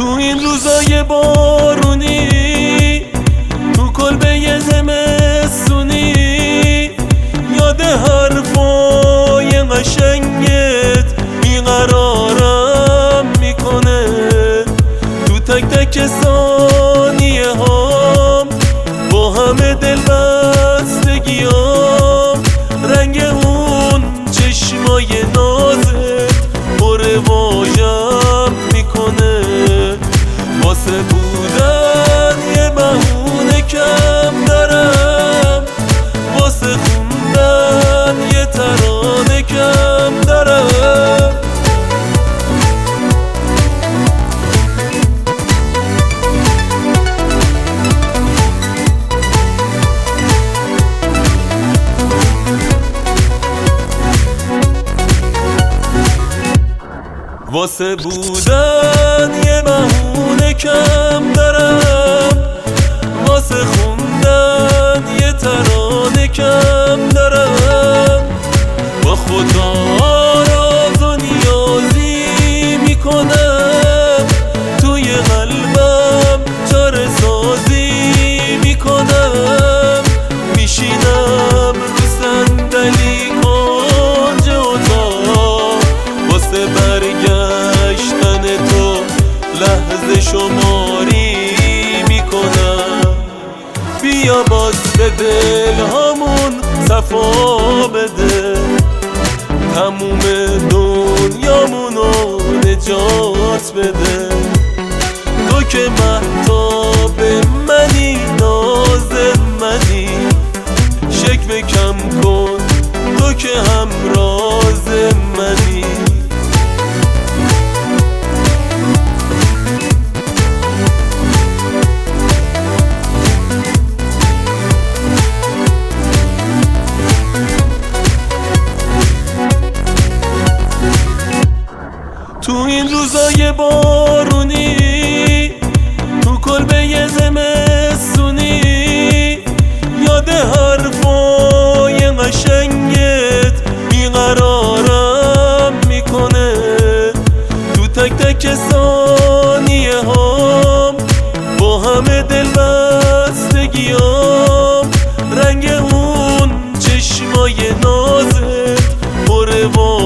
تو این روزای بارونی، تو کلبه زمستونی، یاد حرفای قشنگت بیقرارم میکنه. تو تک تک ثانیه هام با همه دلبستگیام، رنگ اون چشمای نازت پر واژم میکنه. واسه بودن یه بهونه کم دارم، واسه خوندن یه ترانه کم دارم. واسه بودن یه بهونه کم دارم، واسه خوندن یه ترانه کم دارم. با خدا راز و نیازی میکنم، توی قلبم چاره سازی میکنم. میشینم رو صندلی کنج اتاق، واسه برگشتن تو لحظه شماری میکنم. بیا باز به دل همون صفا بده، تموم دنیامونو نجات بده. تو که مهتاب منی، ناز منی، شکوه کم کن، تو که همراز منی. تو این روزای بارونی، تو کلبه زمستونی، یاد حرفای قشنگت بیقرارم میکنه. تو تک تک ثانیه هام با همه دلبستگیام، رنگ اون چشمای نازت پر